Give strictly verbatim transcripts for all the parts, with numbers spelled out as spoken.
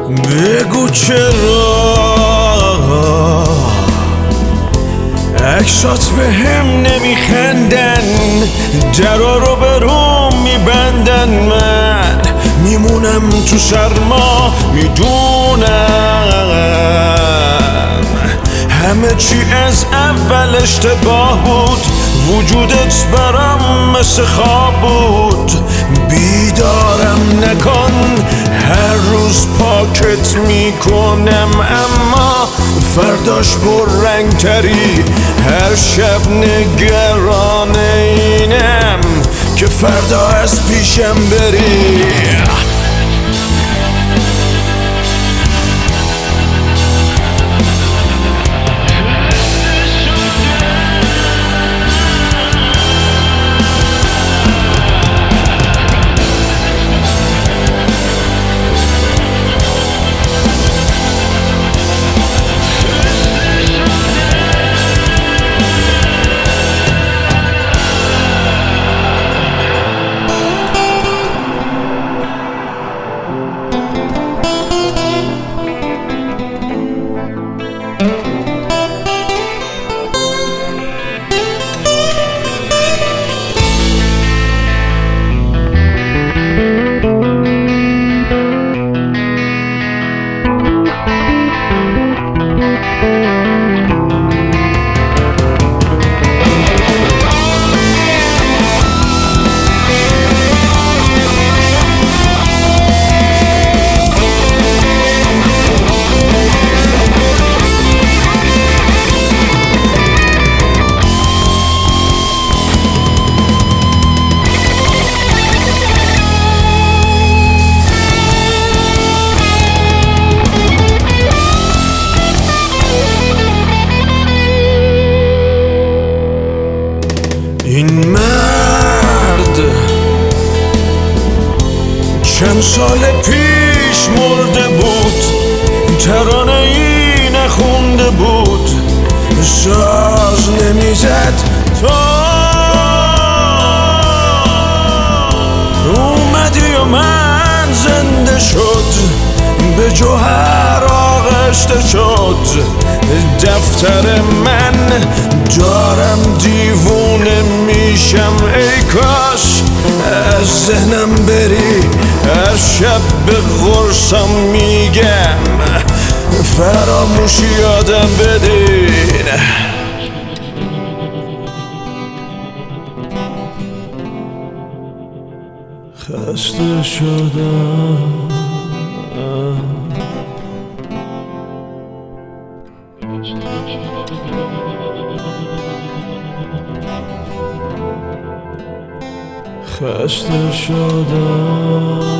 بگو چرا عکسات به هم نمیخندن، درا رو به روم میبندن، من میمونم تو سرما میدونم همه چی از اول اشتباه بود، وجودت برام مثل خواب بود. بیدارم نکن، هر روز پاکت میکنم اما فرداش پر رنگ تری. هر شب نگران اینم که فردا از پیشم بری. این مرد چند سال پیش مرده بود، ترانه ای نخونده بود، ساز نمیزد تا اومدی و من زنده شد، به جوهر آغشته شد دفتر من. دارم دیوونه میشم ای کاش از ذهنم بری. هر شب به قرصم میگم فراموشی یادم بدین. خسته شدم خسته شدم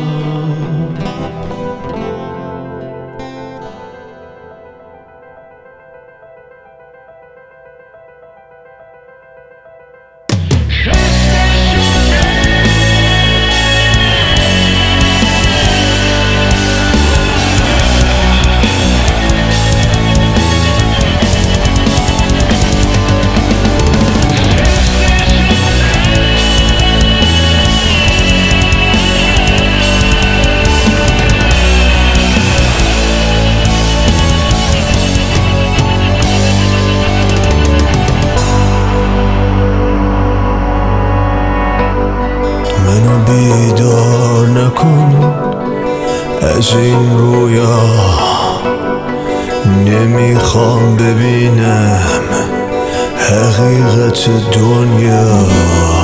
منو بیدار نکن از این رویا، نمیخوام ببینم حقیقت دنیا.